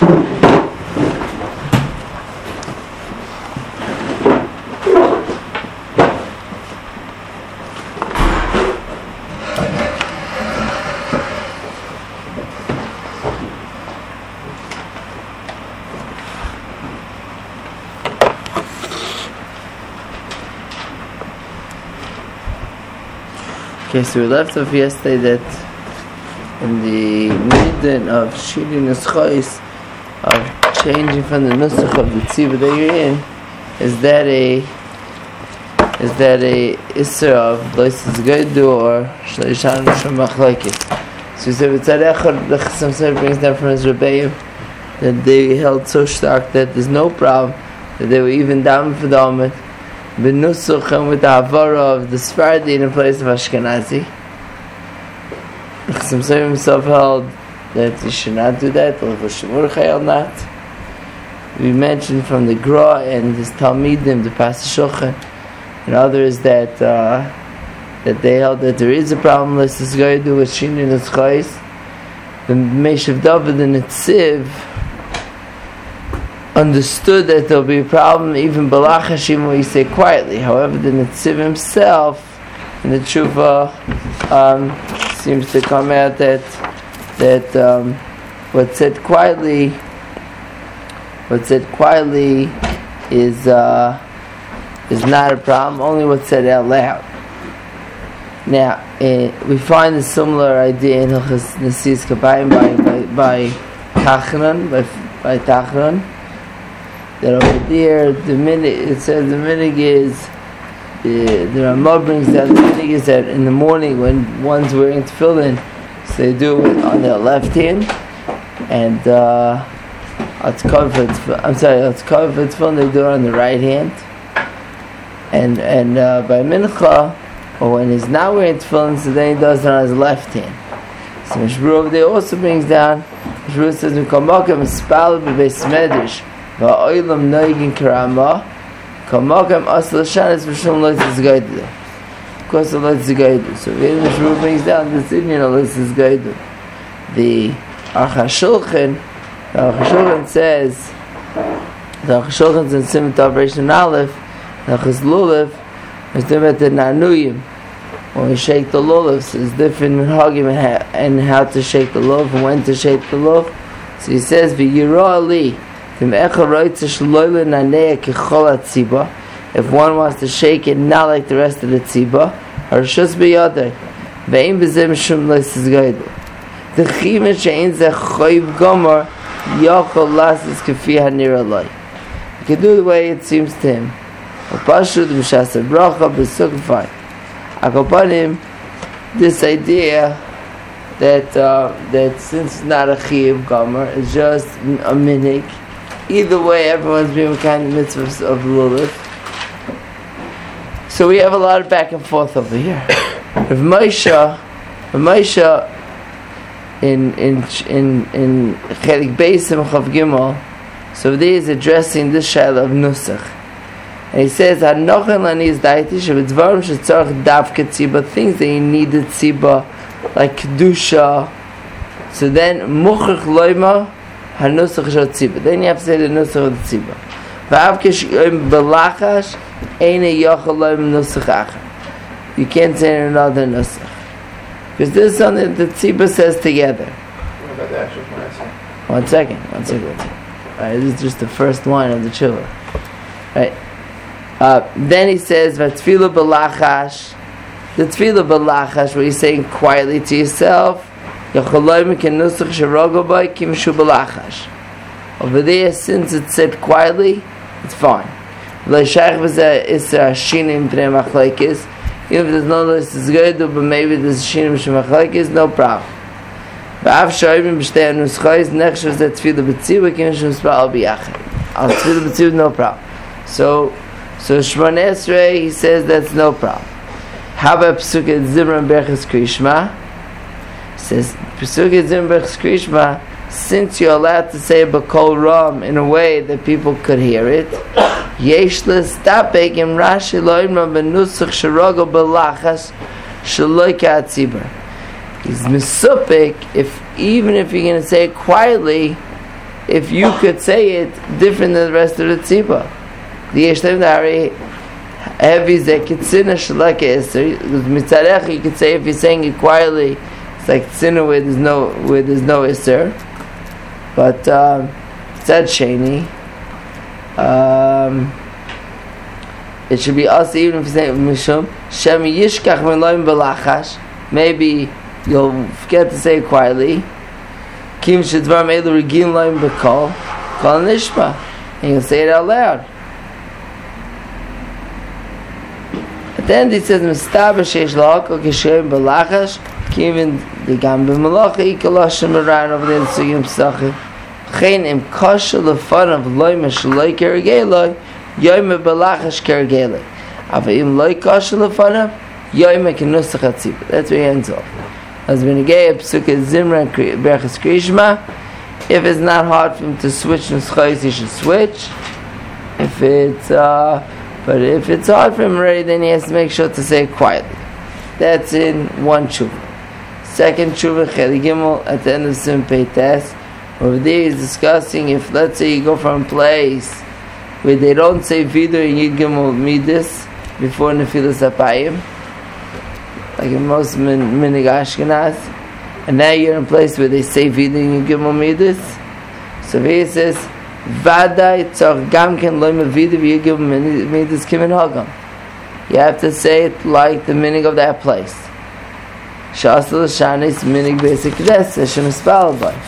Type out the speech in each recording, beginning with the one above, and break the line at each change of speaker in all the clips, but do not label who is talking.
Okay, so we left off yesterday that in the midden of Shiri Nuschais, of changing from the Nusach of the Tziva that you're in, is that a Isser of Loises Gaidu or Shleishan Rishon Machlokes? So we said Echad, the Chassam Sofer brings down from his Rebbeim that they held so stark that there's no problem, that they were even down for the Amid B'Nusuchem with the Havara of the Sephardi in the place of Ashkenazi. Chassam Sofer himself held that you should not do that, or Shemur Chayel not. We mentioned from the Gra and his Talmidim, the Pasuk Shulchan, and others that they held that there is a problem. Let's just go do with Shini and Nuschais. The Meshav David and Netziv understood that there'll be a problem even Balach Hashim when you say quietly. However, the Netziv himself in the Tshuva seems to come out that what's said quietly is not a problem. Only what's said out loud. Now we find a similar idea in Hilchos Nesias Kabayim by Tachron, by Tachron. That over there, it says the minig is the Ramah brings down the minig is that in the morning when one's wearing tefillin, so they do it on their left hand, and it's covered for tefillin, they do it on the right hand, and by mincha, or when he's not wearing tefillin, so then he does it on his left hand. So Mishru over there also brings down, Mishru says, "V'kamakam espal b'beis medrash va'olam noigin karama kamakam asal shanis v'shum loitzis gaidu." Of course, the loitzis gaidu. So Mishru brings down this Indian loitzis gaidu. The Aruch HaShulchan says, the Aruch HaShulchan in Siman Tov Reish Aleph, Nachas Lulav, is talking about the Nanuyim. When we shake the lulav, so it's different minhagim and how to shake the lulav and when to shake the lulav. So he says, "V'yiro ali, if one wants to shake it not like the rest of the tzibah, harshus b'yadei, ve'im b'zeh mishum loises gaidu. The chima she'ein zeh choyv gomer yachol lasis kafi hanir alai. He can do the way it seems to him. Pashut b'shas bracha b'sukkah fine. Akopanim, this idea that since it's not a chiyuv gomer, it's just a minig. Either way, everyone's being kind of mitzvahs of lulav. So we have a lot of back and forth over here. Rav Moshe in Chelik Beis Chav Gimel, so there is addressing this shaila of nusach. And he says, "Hanochen laniz daiti shebedvarim shetzarich davke tziba, things that you need the tziba, like kedusha. So then muchach loima hanusach shel tziba. Then you have to say the nusach of the tziba. Va'avke she'im belachash eine yachol loim nusach acher. You can't say another nusach because this is something that the tziba says together."
What about the actual class?
One second. All right, this is just the first line of the tshuva. Right. Then he says, "V'tfilu b'lachash." The tfilu b'lachash, where you're saying quietly to yourself, "Yacholoim kenusach sherogo by kimshu b'lachash." Over there, since it's said quietly, it's fine. V'leishach v'zeh isra shinim b'nei machlokes. Even if there's no list, it's good, but maybe there's shinim shemachlokes, no problem. V'av shoyim b'shtei nuschais nechshav zeh tfilu b'tziva kimshu m'spal b'yachad. Al tfilu b'tziva, no problem. So Shmoneh Esrei, he says that's no problem. How about Pesukei Zimran Berachas Krishma? He says Pesukei Zimran Berachas Krishma, since you're allowed to say B'kol Ram in a way that people could hear it, Yesh L'stapek Im Rashi Lo Imra B'nusach Sherogo B'lachas Sheloi Ka'atzibur. He's misupik even if you're going to say it quietly, if you could say it different than the rest of the tzibah. The Yeshleim Dari heavy zekitzina shalaka iser. Mitzarech, you could say if you're saying it quietly, it's like tzina where there's no iser. But tzad sheni, it should be also even if you say mishum shem yishkach min loim belachash. Maybe you'll forget to say it quietly. Kim shedvarim elu regin loim bekol kol nishma, and you'll say it out loud. At the end it says mistaber sheish lahakol kishem belachash kivin digam b'malacha ikalashem aran over there in sugim psachim chen im kasha lefanav loim shaloi kergeloi yoyme belachash kergeloi avim loy kasha lefanav yoyme kenusach hatzibah. That's where he ends off. As when he gave Psukkah Zimra and Berachas Krishma, if it's not hard for him to switch nuschos, he should switch. If it's hard for him already, then he has to make sure to say it quietly. That's in one tshuva. Second tshuva, Cheli Gimel, at the end of Sim Peites, over there he's discussing if, let's say, you go from a place where they don't say Vidur and Yid Gimel Midas before Nefilas Apayim, like in most Minig Ashkenaz, and now you're in a place where they say Vidur and Yid Gimel Midas. So here it says, Vadai tzor gamken loy mevidu v'yigim midas kimin hagam. You have to say it like the meaning of that place. Shasal l'shanis minig basic knesset shem espal by.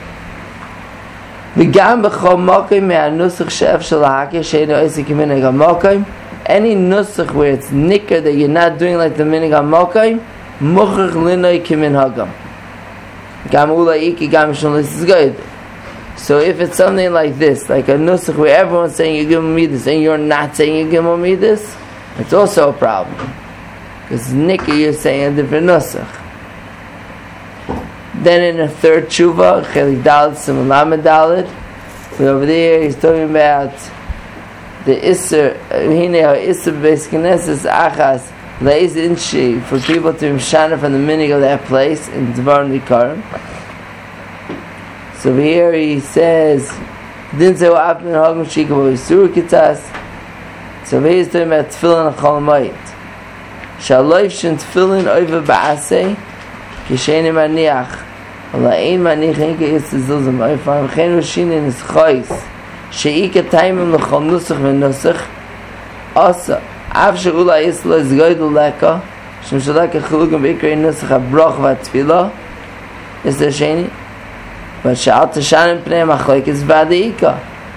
V'gam b'chol mokim me'anusach she'ef shel ha'akir she'enu esik minig ha'mokim. Any nusach where it's nicker that you're not doing like the minig ha'mokim, muchach linoi kimin hagam. Gam ulai iki gam shon l'sis goyd. So if it's something like this, like a nusach where everyone's saying you give me this and you're not saying you give me this, it's also a problem. Because Nikki, you're saying a different nusach. Then in a third tshuva, Chelik Dalet Simon Lamed Dalet, over there he's talking about the Isser, Hine Isser Beis Knesses Achas Leiz Inshi, for people to imshana from the meaning of that place in Dvar Nikarim. So here he says, "Didn't say what happened in Hagam Shika, but we Surah Kitas." So here he's talking about Tefillin and Cholamayit. Shaloif shen Tefillin over ba'aseh, kisheni maniach, ala'in maniach inke yitzizuzim, oifam chenu shinin is chois, she'ika taimim l'chol nusach v'nusach, asa, av she'ula yisla is goydel leka, shem shalaka chilugim b'ikri nusach ha-broch v'atfilah, is there sheni? But she'al tashanim pnei machloik is v'adeika.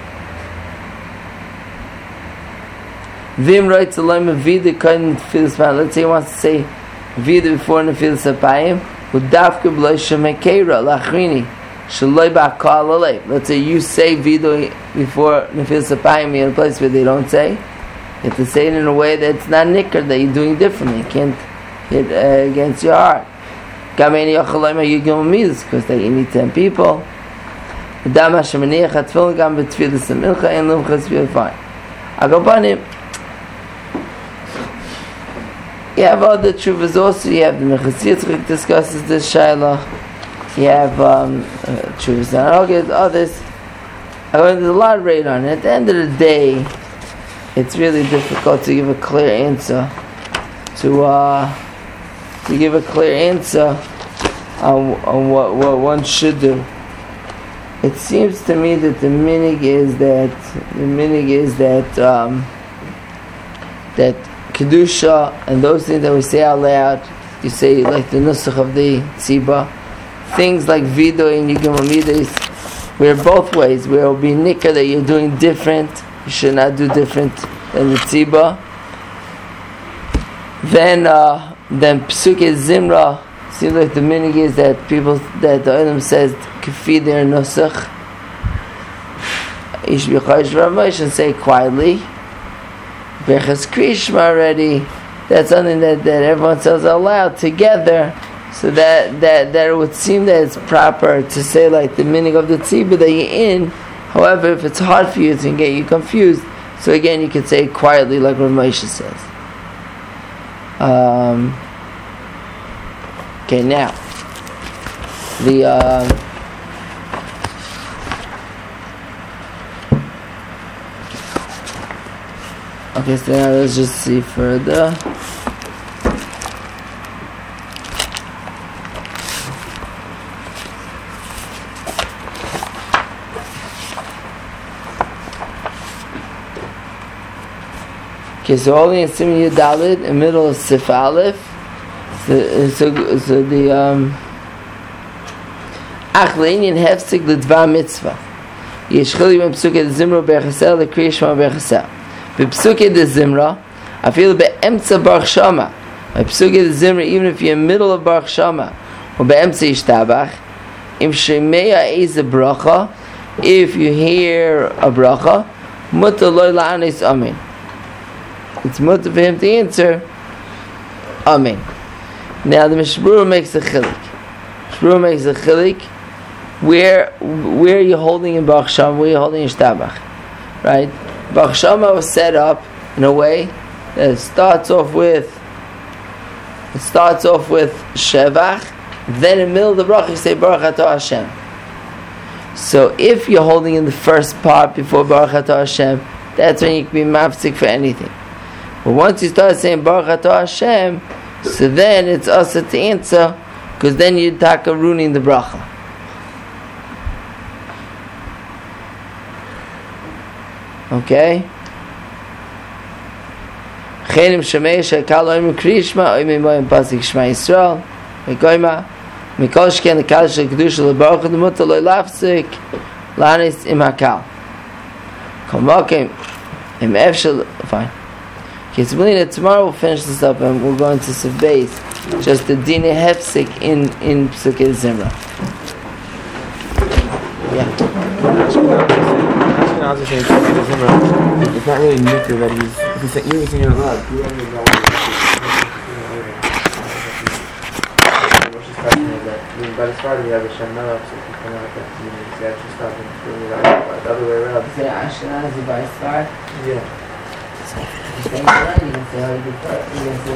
Vim writes alone vida kain Nefilas Apayim. Let's say he wants to say vida before Nefilas Apayim. Udavka b'lo shemekeira lachrini shaloi ba'kal alei. Let's say you say vida before Nefilas Apayim in a place where they don't say. You have to say it in a way that's not nicker, that you're doing differently. You can't hit against your heart. Because that you need 10 people. You have other tshuvas also. You have the Minchas Yitzchak discusses this shayla. You have tshuvas and others. There's a lot of rate on it. At the end of the day, it's really difficult to give a clear answer on what one should do. It seems to me that the minig is that kedusha and those things that we say out loud, you say like the nusach of the tzibah, things like vido and yigam amidas, where both ways, where it will be nikah that you're doing different, you should not do different than the tzibah. Then Psukkah Zimra, seems like the minig is that people, that the Olam says kafi their nusach, you should be chayish v'ramosh and say quietly. Berachas Krishma already, that's something that everyone says out loud together, so that it would seem that it's proper to say like the meaning of the tzibah that you're in. However, if it's hard for you, it can get you confused. So again, you can say it quietly like Rav Moshe says. Okay, now Okay, so now let's just see further. Okay, so only in Siman Yud Daled, in the middle of Sif Aleph, so the Ach le'inyan hefsek l'dvar mitzvah. Yesh chili ben psuke de zimra b'echasel l'kriya shema b'echasel. B'psuke de zimra, afilu be'emtza baruch shama. B'psuke de zimra, even if you're in the middle of baruch shama, or be'emtza yishtabach, im shemeya eiz bracha, if you hear a bracha, mutar lo la'anis amen. It's mutar for him to answer amen. Now the Mishmur makes a chilik. Mishmur makes a chilik. Where are you holding in Baruch Shama? Where are you holding in Shtabach? Right? Baruch Shama was set up in a way that it starts off with Shevach, then in the middle of the Baruch you say Baruch Atah Hashem. So if you're holding in the first part before Baruch Atah Hashem, that's when you can be mafsik for anything. But once you start saying Baruch Atah Hashem, so then it's also to answer, because then you're taka ruining the bracha. Okay? Chenim shemei shekal oim krishma oim imoim pasik shma Yisrael mekoima mikol shken lekal shel kedusha lebaruch lemuta lo lafsik lanis im hakal komakim im efshel fine. Okay, so tomorrow we'll finish this up and we'll go into some base, just the dine hefsik in Pesukei Zimra. Yeah.
It's not really nuclear that he's using your love. By the start, we have a Shem Melech, so if you come out that he's actually stopping really right, but the other way around.
Is it Ashkenazi by start?
Yeah.
You can say how you do first. You can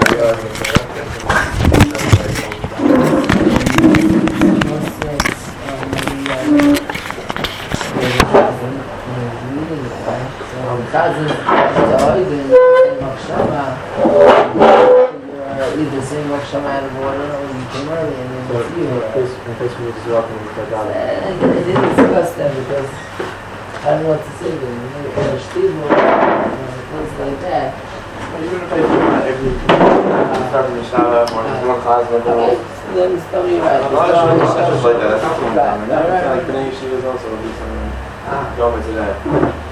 either saying Machshama out of order or you came early and then it's you.
In case we were just walking with our dog.
It didn't discuss that because I don't know what to say to them. They're stable, things like that.
Even if I do every start from the shower or the one class level.
Okay, then it's probably right.
A lot of shows like that. That's not common.
Right.
Like B'nai Yeshiva is also do something. Go into that.